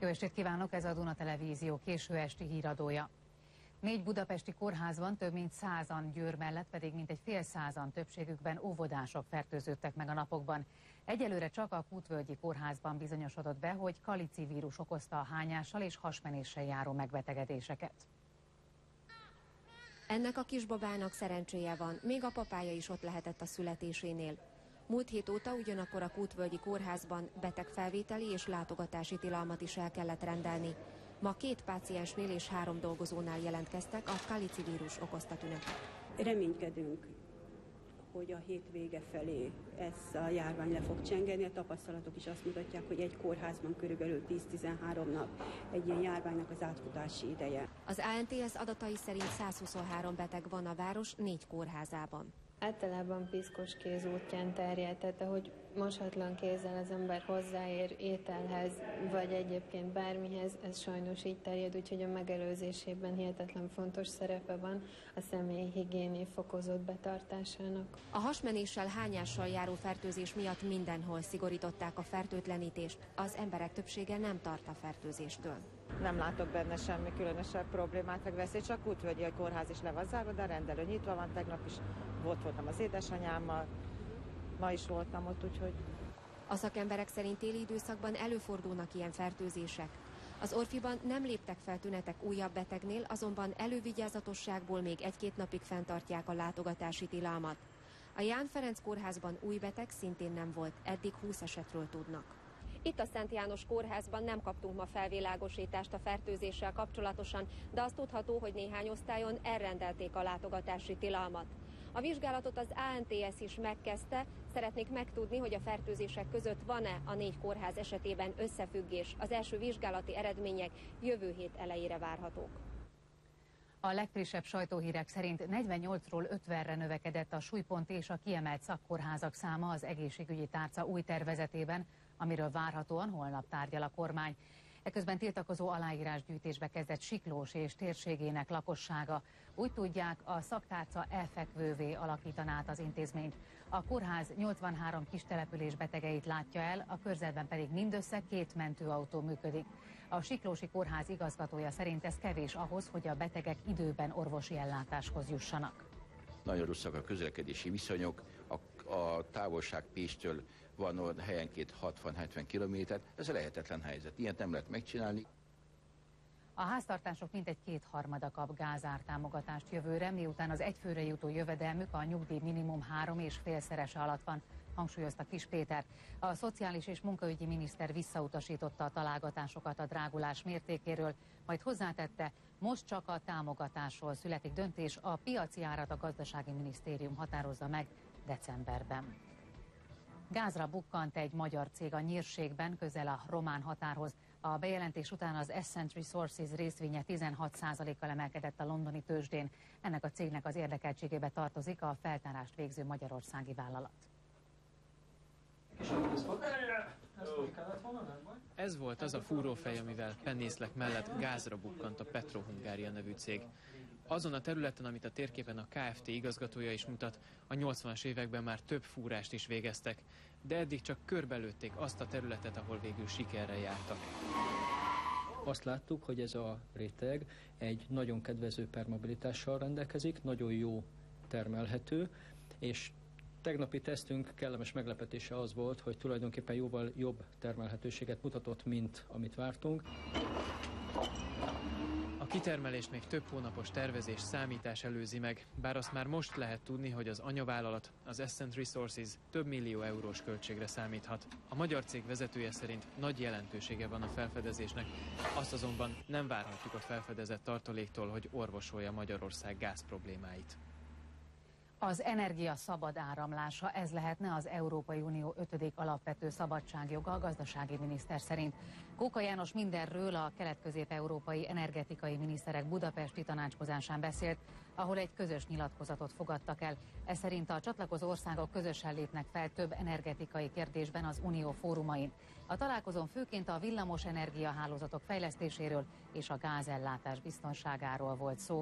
Jó estét kívánok, ez a Duna Televízió késő esti híradója. 4 budapesti kórházban több mint 100-an, Győr mellett pedig mintegy fél százan, többségükben óvodások fertőződtek meg a napokban. Egyelőre csak a Kútvölgyi kórházban bizonyosodott be, hogy kalici vírus okozta a hányással és hasmenéssel járó megbetegedéseket. Ennek a kisbabának szerencséje van, még a papája is ott lehetett a születésénél. Múlt hét óta ugyanakkor a Kútvölgyi kórházban betegfelvételi és látogatási tilalmat is el kellett rendelni. Ma 2 páciensnél és 3 dolgozónál jelentkeztek a kalici vírus okozta tünetek. Reménykedünk, hogy a hétvége felé ez a járvány le fog csengeni. A tapasztalatok is azt mutatják, hogy egy kórházban körülbelül 10-13 nap egy ilyen járványnak az átfutási ideje. Az ANTS adatai szerint 123 beteg van a város 4 kórházában. Általában piszkos kéz útján terjed, tehát ahogy mosatlan kézzel az ember hozzáér ételhez, vagy egyébként bármihez, ez sajnos így terjed, úgyhogy a megelőzésében hihetetlen fontos szerepe van a személyi higiéni fokozott betartásának. A hasmenéssel, hányással járó fertőzés miatt mindenhol szigorították a fertőtlenítést, az emberek többsége nem tart a fertőzéstől. Nem látok benne semmi különösebb problémát, meg veszélyt, csak Kútvölgyi a kórház is le van zárva, de a rendelő nyitva van, tegnap is voltam az édesanyámmal, ma is voltam ott, úgyhogy... A szakemberek szerint téli időszakban előfordulnak ilyen fertőzések. Az Orfiban nem léptek fel tünetek újabb betegnél, azonban elővigyázatosságból még 1-2 napig fenntartják a látogatási tilalmat. A Ján Ferenc kórházban új beteg szintén nem volt, eddig 20 esetről tudnak. Itt a Szent János kórházban nem kaptunk ma felvilágosítást a fertőzéssel kapcsolatosan, de az tudható, hogy néhány osztályon elrendelték a látogatási tilalmat. A vizsgálatot az ANTS is megkezdte, szeretnék megtudni, hogy a fertőzések között van-e a 4 kórház esetében összefüggés. Az első vizsgálati eredmények jövő hét elejére várhatók. A legfrissebb sajtóhírek szerint 48-ról 50-re növekedett a súlypont és a kiemelt szakkórházak száma az egészségügyi tárca új tervezetében, amiről várhatóan holnap tárgyal a kormány. Eközben tiltakozó aláírásgyűjtésbe kezdett Siklós és térségének lakossága. Úgy tudják, a szaktárca elfekvővé alakítaná át az intézményt. A kórház 83 kis település betegeit látja el, a körzetben pedig mindössze 2 mentőautó működik. A Siklósi kórház igazgatója szerint ez kevés ahhoz, hogy a betegek időben orvosi ellátáshoz jussanak. Nagyon rosszak a közlekedési viszonyok, a távolság Pécstől van helyenként 60-70 kilométer, ez a lehetetlen helyzet, ilyet nem lehet megcsinálni. A háztartások mintegy 2/3 kap gázártámogatást jövőre, miután az egyfőre jutó jövedelmük a nyugdíj minimum 3,5-szerese alatt van, hangsúlyozta Kiss Péter. A szociális és munkaügyi miniszter visszautasította a találgatásokat a drágulás mértékéről, majd hozzátette, most csak a támogatásról születik döntés, a piaci árat a gazdasági minisztérium határozza meg decemberben. Gázra bukkant egy magyar cég a Nyírségben, közel a román határhoz. A bejelentés után az Ascent Resources részvénye 16%-kal emelkedett a londoni tőzsdén. Ennek a cégnek az érdekeltségébe tartozik a feltárást végző magyarországi vállalat. Ez volt az a fúrófej, amivel Pennészlek mellett gázra bukkant a Petro-Hungária nevű cég. Azon a területen, amit a térképen a Kft. Igazgatója is mutat, a 80-as években már több fúrást is végeztek, de eddig csak körbelőtték azt a területet, ahol végül sikerrel jártak. Azt láttuk, hogy ez a réteg egy nagyon kedvező permeabilitással rendelkezik, nagyon jó termelhető, és tegnapi tesztünk kellemes meglepetése az volt, hogy tulajdonképpen jóval jobb termelhetőséget mutatott, mint amit vártunk. A kitermelést még több hónapos tervezés, számítás előzi meg, bár azt már most lehet tudni, hogy az anyavállalat, az Ascent Resources több millió eurós költségre számíthat. A magyar cég vezetője szerint nagy jelentősége van a felfedezésnek, azt azonban nem várhatjuk a felfedezett tartaléktól, hogy orvosolja Magyarország gáz problémáit. Az energia szabad áramlása, ez lehetne az Európai Unió 5. alapvető szabadságjoga a gazdasági miniszter szerint. Kóka János mindenről a kelet-közép-európai energetikai miniszterek budapesti tanácskozásán beszélt, ahol egy közös nyilatkozatot fogadtak el. Ez szerint a csatlakozó országok közösen lépnek fel több energetikai kérdésben az Unió fórumain. A találkozón főként a villamos energiahálózatok fejlesztéséről és a gázellátás biztonságáról volt szó.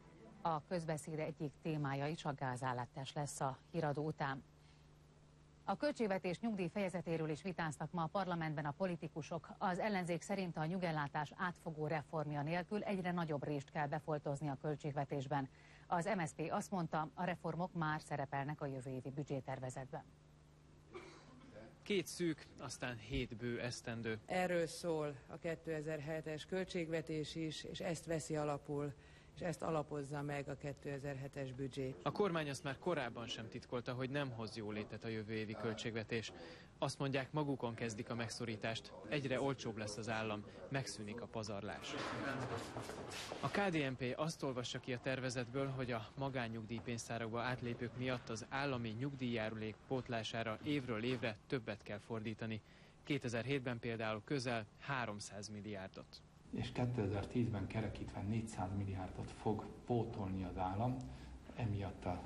A közbeszéd egyik témája is a gázállátás lesz a híradó után. A költségvetés nyugdíj fejezetéről is vitáztak ma a parlamentben a politikusok. Az ellenzék szerint a nyugellátás átfogó reformja nélkül egyre nagyobb rést kell befoltozni a költségvetésben. Az MSZP azt mondta, a reformok már szerepelnek a jövő évi büdzsétervezetben. 2 szűk, aztán 7 bő esztendő. Erről szól a 2007-es költségvetés is, és ezt veszi alapul, és ezt alapozza meg a 2007-es büdzsé. A kormány azt már korábban sem titkolta, hogy nem hoz jólétet a jövő évi költségvetés. Azt mondják, magukon kezdik a megszorítást. Egyre olcsóbb lesz az állam, megszűnik a pazarlás. A KDNP azt olvassa ki a tervezetből, hogy a magánnyugdíjpénztárakba átlépők miatt az állami nyugdíjjárulék pótlására évről évre többet kell fordítani. 2007-ben például közel 300 milliárdot. És 2010-ben kerekítve 400 milliárdot fog pótolni az állam, emiatt a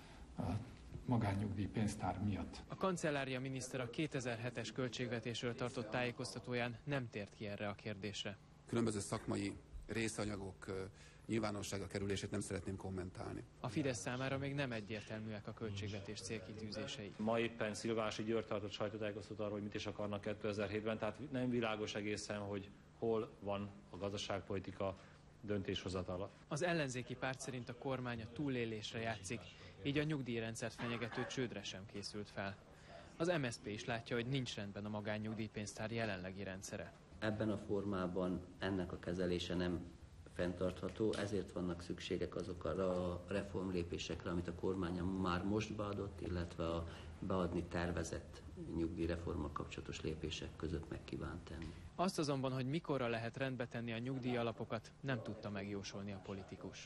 magánnyugdíjpénztár miatt. A kancellária miniszter a 2007-es költségvetésről tartott tájékoztatóján nem tért ki erre a kérdésre. Különböző szakmai részanyagok nyilvánosságra kerülését nem szeretném kommentálni. A Fidesz számára még nem egyértelműek a költségvetés célkitűzései. Ma éppen Szilvási György tartott sajtótájékoztatót arról, hogy mit is akarnak 2007-ben, tehát nem világos egészen, hogy hol van a gazdaságpolitika döntéshozatala. Az ellenzéki párt szerint a kormány a túlélésre játszik, így a nyugdíjrendszert fenyegető csődre sem készült fel. Az MSZP is látja, hogy nincs rendben a magánnyugdíjpénztár jelenlegi rendszere. Ebben a formában ennek a kezelése nem fenntartható, ezért vannak szükségek azokra a reformlépésekre, amit a kormány már most beadott, illetve a beadni tervezett nyugdíjreformmal kapcsolatos lépések között meg kívánt tenni. Azt azonban, hogy mikorra lehet rendbe tenni a nyugdíjalapokat, nem tudta megjósolni a politikus.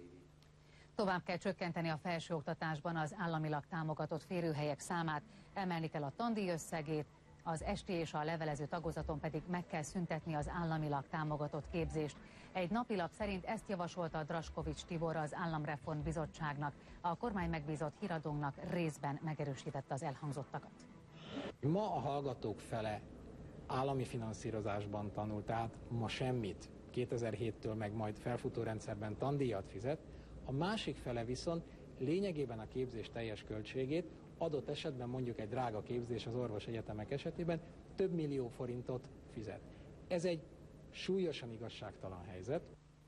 Tovább kell csökkenteni a felsőoktatásban az államilag támogatott férőhelyek számát, emelni kell a tandíj összegét, az esti és a levelező tagozaton pedig meg kell szüntetni az államilag támogatott képzést. Egy napilap szerint ezt javasolta a Draskovics Tibor az Államreform Bizottságnak. A kormány megbízott híradónknak részben megerősítette az elhangzottakat. Ma a hallgatók fele állami finanszírozásban tanul, tehát ma semmit, 2007-től meg majd felfutó rendszerben tandíjat fizet, a másik fele viszont lényegében a képzés teljes költségét, adott esetben mondjuk egy drága képzés az orvosegyetemek esetében több millió forintot fizet. Ez egy súlyosan igazságtalan helyzet.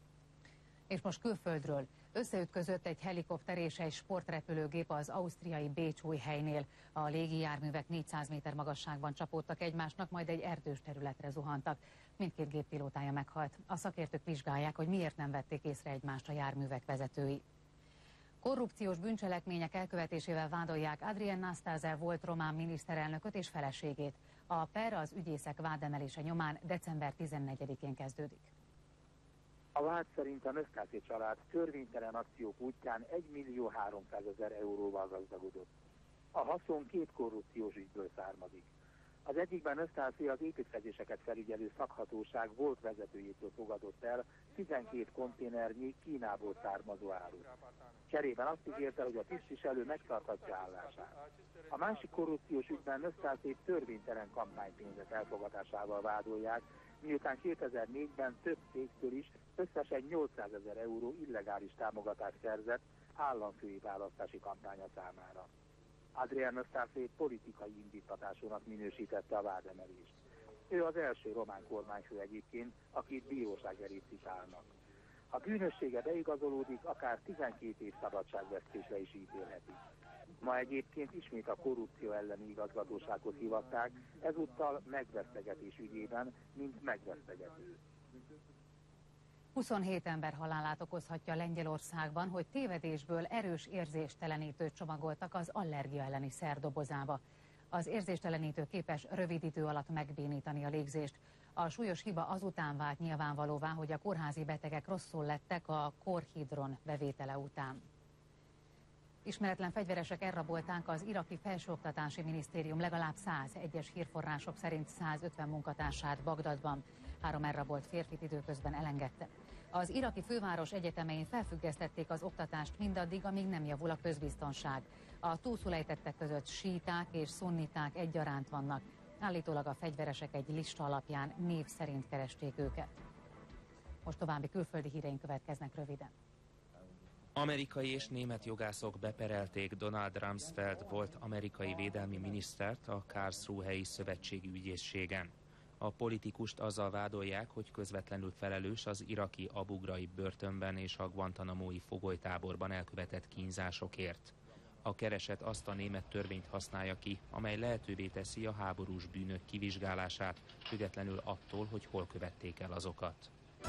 És most külföldről. Összeütközött egy helikopter és egy sportrepülőgép az ausztriai Bécs-Újhelynél. A légijárművek 400 méter magasságban csapódtak egymásnak, majd egy erdős területre zuhantak. Mindkét gép pilótája meghalt. A szakértők vizsgálják, hogy miért nem vették észre egymást a járművek vezetői. Korrupciós bűncselekmények elkövetésével vádolják Adrian Nastase volt román miniszterelnököt és feleségét. A per az ügyészek vádemelése nyomán december 14-én kezdődik. A vád szerint a Nastase család törvénytelen akciók útján 1.300.000 euróval gazdagodott. A haszon 2 korrupciós ügyből származik. Az egyikben Nastase az építkezéseket felügyelő szakhatóság volt vezetőjétől fogadott el 12 konténernyi Kínából származó árut. Cserében azt ígérte, hogy a tisztviselő megtarthatja állását. A másik korrupciós ügyben Nastase törvénytelen kampánypénzek elfogadásával vádolják, miután 2004-ben több cégtől is összesen 800.000 euró illegális támogatást szerzett államfői választási kampánya számára. Adrian Nastase politikai indítatásúnak minősítette a vádemelést. Ő az első román kormányfő egyébként, akit bíróság elé citálnak. Ha bűnössége beigazolódik, akár 12 év szabadságvesztésre is ítélhetik. Ma egyébként ismét a korrupció elleni igazgatóságot hivatták, ezúttal megvesztegetés ügyében, mint megvesztegető. 27 ember halálát okozhatja Lengyelországban, hogy tévedésből erős érzéstelenítőt csomagoltak az allergia elleni szerdobozába. Az érzéstelenítő képes rövid idő alatt megbénítani a légzést. A súlyos hiba azután vált nyilvánvalóvá, hogy a kórházi betegek rosszul lettek a korhidron bevétele után. Ismeretlen fegyveresek elrabolták az iraki felsőoktatási minisztérium legalább 100, egyes hírforrások szerint 150 munkatársát Bagdadban. 3 elrabolt férfit időközben elengedte. Az iraki főváros egyetemein felfüggesztették az oktatást mindaddig, amíg nem javul a közbiztonság. A túlszulejtettek között síták és szunniták egyaránt vannak. Állítólag a fegyveresek egy lista alapján név szerint keresték őket. Most további külföldi híreink következnek röviden. Amerikai és német jogászok beperelték Donald Rumsfeld volt amerikai védelmi minisztert a Karlsruhei szövetségi ügyészségen. A politikust azzal vádolják, hogy közvetlenül felelős az iraki Abu Ghraib börtönben és a Guantanamo-i fogolytáborban elkövetett kínzásokért. A kereset azt a német törvényt használja ki, amely lehetővé teszi a háborús bűnök kivizsgálását, függetlenül attól, hogy hol követték el azokat.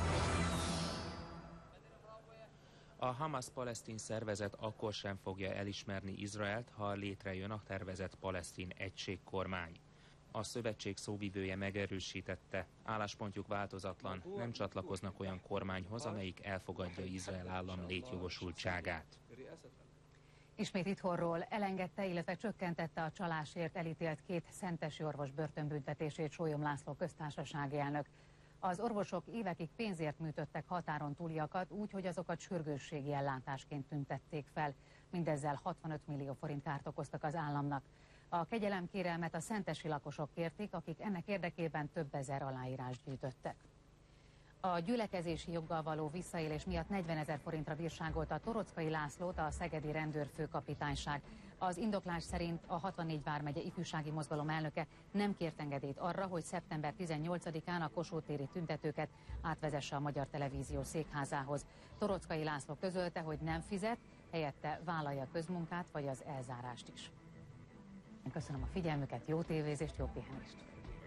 A Hamas-palesztin szervezet akkor sem fogja elismerni Izraelt, ha létrejön a tervezett palesztin egységkormány. A szövetség szóvivője megerősítette, álláspontjuk változatlan, nem csatlakoznak olyan kormányhoz, amelyik elfogadja Izrael állam létjogosultságát. Ismét itthonról elengedte, illetve csökkentette a csalásért elítélt 2 szentesi orvos börtönbüntetését Sólyom László köztársasági elnök. Az orvosok évekig pénzért műtöttek határon túliakat úgy, hogy azokat sürgősségi ellátásként tüntették fel. Mindezzel 65 millió forint kárt okoztak az államnak. A kegyelemkérelmet a szentesi lakosok kérték, akik ennek érdekében több ezer aláírást gyűjtöttek. A gyülekezési joggal való visszaélés miatt 40 000 forintra bírságolta Torockai Lászlót a szegedi rendőrfőkapitányság. Az indoklás szerint a 64 vármegye ifjúsági mozgalom elnöke nem kért engedélyt arra, hogy szeptember 18-án a Kossuth téri tüntetőket átvezesse a Magyar Televízió székházához. Torockai László közölte, hogy nem fizet, helyette vállalja a közmunkát vagy az elzárást is. Köszönöm a figyelmüket, jó tévézést, jó pihenést!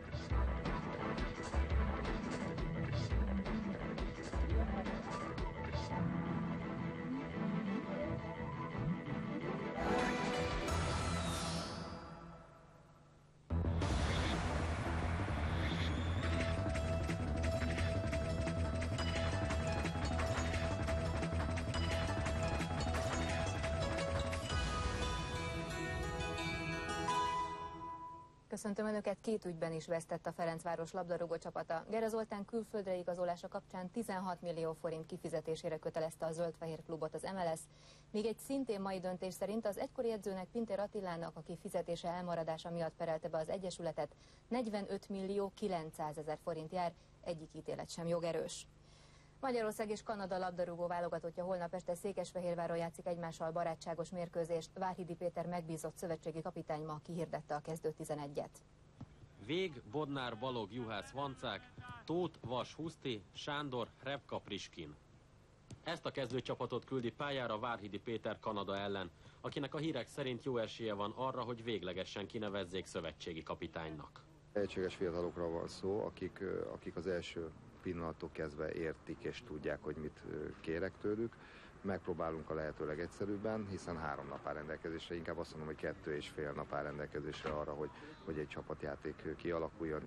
Köszöntöm Önöket, 2 ügyben is vesztett a Ferencváros labdarúgó csapata. Gere Zoltán külföldre igazolása kapcsán 16 millió forint kifizetésére kötelezte a zöld-fehér klubot az MLS, míg egy szintén mai döntés szerint az egykori edzőnek, Pintér Attilának, aki fizetése elmaradása miatt perelte be az egyesületet, 45 millió 900 000 forint jár, egyik ítélet sem jogerős. Magyarország és Kanada labdarúgó válogatottja holnap este Székesfehérváron játszik egymással barátságos mérkőzést. Várhidi Péter megbízott szövetségi kapitány ma kihirdette a kezdő 11-et. Vég, Bodnár, Balog, Juhász, Vancák, Tóth, Vas, Huszti, Sándor, Repka, Priskin. Ezt a kezdőcsapatot küldi pályára Várhidi Péter Kanada ellen, akinek a hírek szerint jó esélye van arra, hogy véglegesen kinevezzék szövetségi kapitánynak. Egységes fiatalokról van szó, akik az első pillanattól kezdve értik és tudják, hogy mit kérek tőlük. Megpróbálunk a lehető legegyszerűbben, hiszen 3 nap áll rendelkezésre, inkább azt mondom, hogy 2,5 nap áll rendelkezésre arra, hogy egy csapatjáték kialakuljon.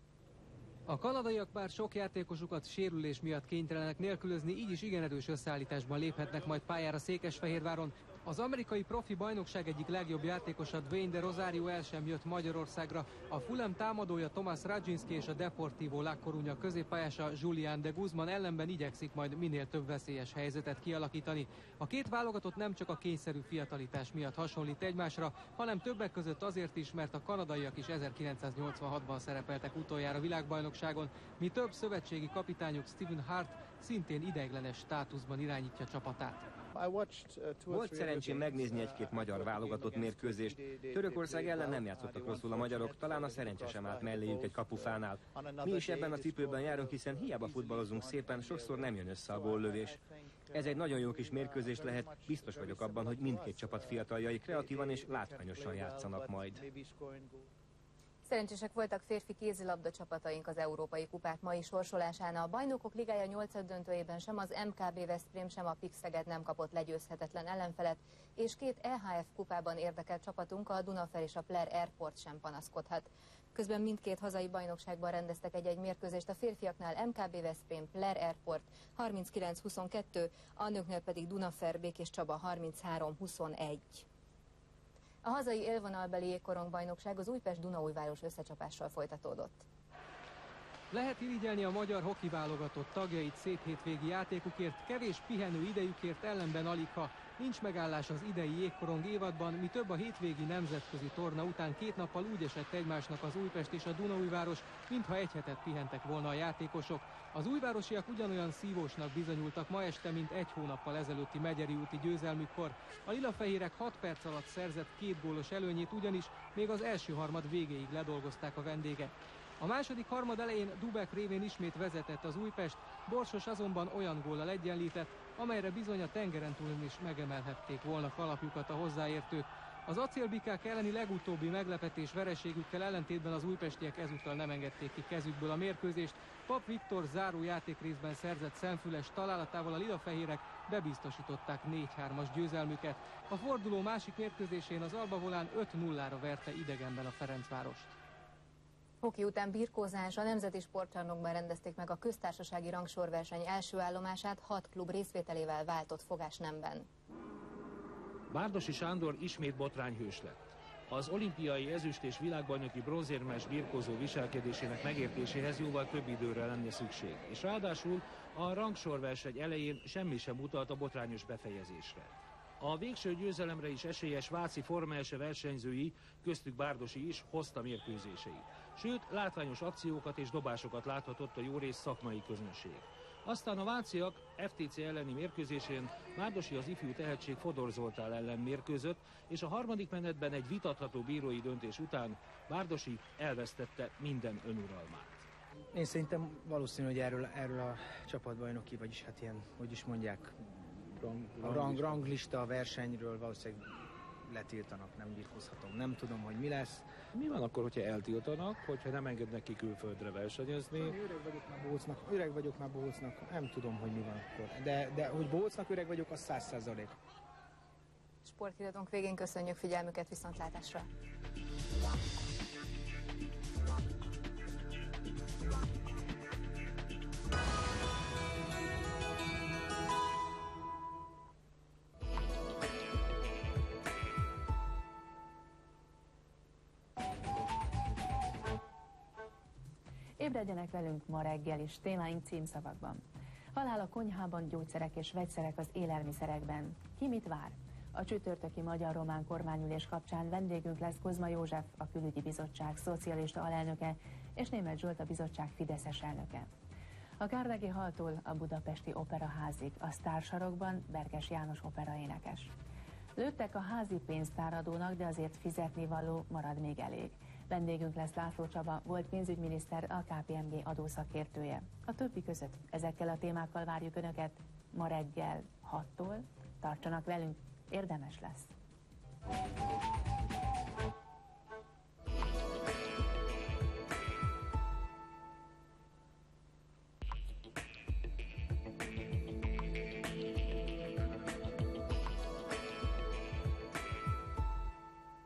A kanadaiak bár sok játékosukat sérülés miatt kénytelenek nélkülözni, így is igen erős összeállításban léphetnek majd pályára Székesfehérváron. Az amerikai profi bajnokság egyik legjobb játékosa, Dwayne de Rosario el sem jött Magyarországra. A Fulham támadója Tomás Radzinski és a Deportivo La Coruña középpályása Julián de Guzmán ellenben igyekszik majd minél több veszélyes helyzetet kialakítani. A 2 válogatott nem csak a kényszerű fiatalitás miatt hasonlít egymásra, hanem többek között azért is, mert a kanadaiak is 1986-ban szerepeltek utoljára világbajnokságon, mi több szövetségi kapitányuk Stephen Hart szintén ideiglenes státuszban irányítja csapatát. Volt szerencsém megnézni egy-két magyar válogatott mérkőzést. Törökország ellen nem játszottak rosszul a magyarok, talán a szerencse sem állt melléjük egy kapufánál. Mi is ebben a cipőben járunk, hiszen hiába futballozunk szépen, sokszor nem jön össze a góllövés. Ez egy nagyon jó kis mérkőzés lehet, biztos vagyok abban, hogy mindkét csapat fiataljai kreatívan és látványosan játszanak majd. Szerencsések voltak férfi kézilabda csapataink az Európai Kupák mai sorsolásán. A Bajnokok Ligája 8. döntőjében sem az MKB Veszprém, sem a PIK Szeged nem kapott legyőzhetetlen ellenfelet, és 2 EHF kupában érdekelt csapatunk, a Dunafer és a Plair Airport sem panaszkodhat. Közben mindkét hazai bajnokságban rendeztek egy mérkőzést, a férfiaknál MKB Veszprém, Plair Airport 39-22, a nőknél pedig Dunafer Békés Csaba 33-21. A hazai élvonalbeli jégkorongbajnokság az Újpest-Dunaújváros összecsapással folytatódott. Lehet irigyelni a magyar hoki válogatott tagjait szép hétvégi játékukért, kevés pihenő idejükért, ellenben aligha. Nincs megállás az idei jégkorong évadban, mi több a hétvégi nemzetközi torna után 2 nappal úgy esett egymásnak az Újpest és a Dunaújváros, mintha egy hetet pihentek volna a játékosok. Az újvárosiak ugyanolyan szívósnak bizonyultak ma este, mint 1 hónappal ezelőtti Megyeri úti győzelmükkor. A lilafehérek 6 perc alatt szerzett 2 gólos előnyét, ugyanis még az első harmad végéig ledolgozták a vendégek. A második harmad elején Dubek révén ismét vezetett az Újpest, Borsos azonban olyan góllal egyenlített, amelyre bizony a tengeren túlon is megemelhették volna kalapjukat a hozzáértők. Az acélbikák elleni legutóbbi meglepetés vereségükkel ellentétben az újpestiek ezúttal nem engedték ki kezükből a mérkőzést. Pap Viktor záró játékrészben szerzett szemfüles találatával a lilafehérek bebiztosították 4-3-as győzelmüket. A forduló másik mérkőzésén az Alba Volán 5-0-ra verte idegenben a Ferencvárost. Hoki után birkózás, a Nemzeti Sportcsarnokban rendezték meg a köztársasági rangsorverseny első állomását 6 klub részvételével váltott fogásnemben. Bárdossy Sándor ismét botrányhős lett. Az olimpiai ezüst és világbajnoki bronzérmes birkózó viselkedésének megértéséhez jóval több időre lenne szükség. És ráadásul a rangsorverseny elején semmi sem utalt a botrányos befejezésre. A végső győzelemre is esélyes váci Forma első versenyzői, köztük Bárdossy is hozta mérkőzéseit. Sőt, látványos akciókat és dobásokat láthatott a jórész szakmai közönség. Aztán a váciak FTC elleni mérkőzésén Bárdossy az ifjú tehetség Fodor Zoltán ellen mérkőzött, és a harmadik menetben egy vitatható bírói döntés után Bárdossy elvesztette minden önuralmát. Én szerintem valószínű, hogy erről a csapatbajnoki, vagyis hát ilyen, hogy is mondják, ranglista versenyről valószínűleg letiltanak, nem birkózhatom. Nem tudom, hogy mi lesz. Mi van akkor, hogyha eltiltanak, hogyha nem engednek ki külföldre versenyezni? Öreg vagyok már bohócnak, nem tudom, hogy mi van akkor. De hogy bohócnak öreg vagyok, az 100%. Sporthíradónk végén köszönjük figyelmüket, viszontlátásra! Ébredjenek velünk ma reggel is, témáink címszavakban. Halál a konyhában, gyógyszerek és vegyszerek az élelmiszerekben. Ki mit vár? A csütörtöki magyar-román kormányülés kapcsán vendégünk lesz Kozma József, a Külügyi Bizottság szocialista alelnöke, és Németh Zsolt, a bizottság fideszes elnöke. A Kárdegi Halltól a Budapesti Operaházig, a Sztársarokban Berges János operaénekes. Lőttek a házi pénztáradónak, de azért fizetnivaló marad még elég. Vendégünk lesz László Csaba, volt pénzügyminiszter, a KPMG adószakértője. A többi között ezekkel a témákkal várjuk Önöket ma reggel 6-tól. Tartsanak velünk, érdemes lesz!